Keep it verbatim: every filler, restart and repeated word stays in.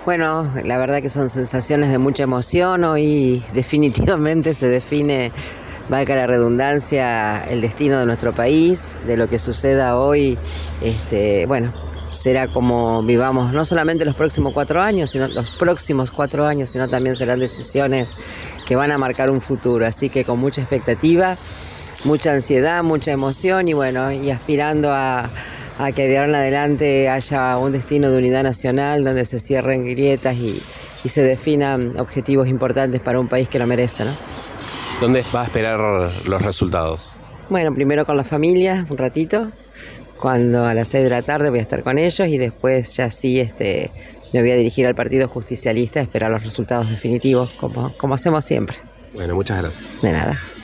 Bueno, la verdad que son sensaciones de mucha emoción. Hoy definitivamente se define, valga la redundancia, el destino de nuestro país, de lo que suceda hoy. Este, bueno, será como vivamos no solamente los próximos cuatro años, sino los próximos cuatro años, sino también serán decisiones que van a marcar un futuro. Así que con mucha expectativa, mucha ansiedad, mucha emoción y bueno, y aspirando a, a que de ahora en adelante haya un destino de unidad nacional donde se cierren grietas y, y se definan objetivos importantes para un país que lo merece, ¿no? ¿Dónde va a esperar los resultados? Bueno, primero con la familia, un ratito, cuando a las seis de la tarde voy a estar con ellos y después ya sí este, me voy a dirigir al Partido Justicialista a esperar los resultados definitivos, como, como hacemos siempre. Bueno, muchas gracias. De nada.